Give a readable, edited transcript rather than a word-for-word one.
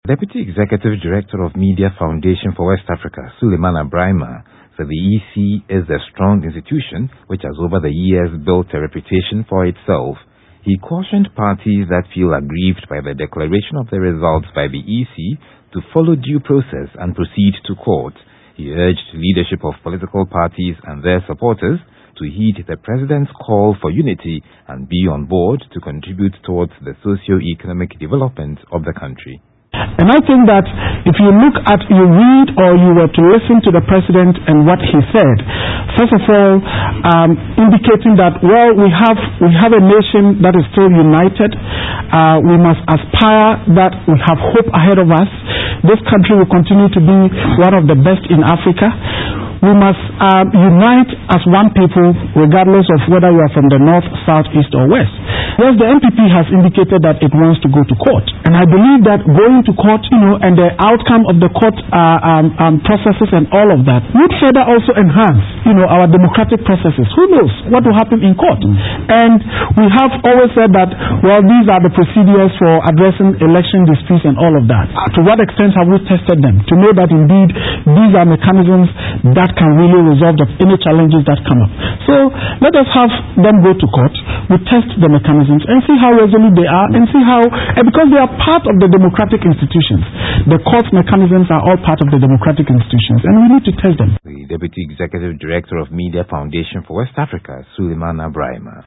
Deputy Executive Director of Media Foundation for West Africa, Suleiman Abraima, said the EC is a strong institution which has over the years built a reputation for itself. He cautioned parties that feel aggrieved by the declaration of the results by the EC to follow due process and proceed to court. He urged leadership of political parties and their supporters to heed the President's call for unity and be on board to contribute towards the socio-economic development of the country. And I think that if you read or you were to listen to the President and what he said, first of all, indicating that, well, we have a nation that is still united. We must aspire that we have hope ahead of us. This country will continue to be one of the best in Africa. We must unite as one people, regardless of whether you are from the north, south, east, or west. Yes, the NPP has indicated that it wants to go to court. And I believe that going to court, and the outcome of the court processes and all of that would further also enhance, our democratic processes. Who knows what will happen in court? And we have always said that, well, these are the procedures for addressing election disputes and all of that. To what extent have we tested them to know that indeed these are mechanisms that can really resolve any challenges that come up? So let us have them go to court. We test the mechanisms and see how resolute they are and see how, because they are part of the democratic institutions. The court mechanisms are all part of the democratic institutions and we need to test them. The Deputy Executive Director of Media Foundation for West Africa, Suleiman Abraima.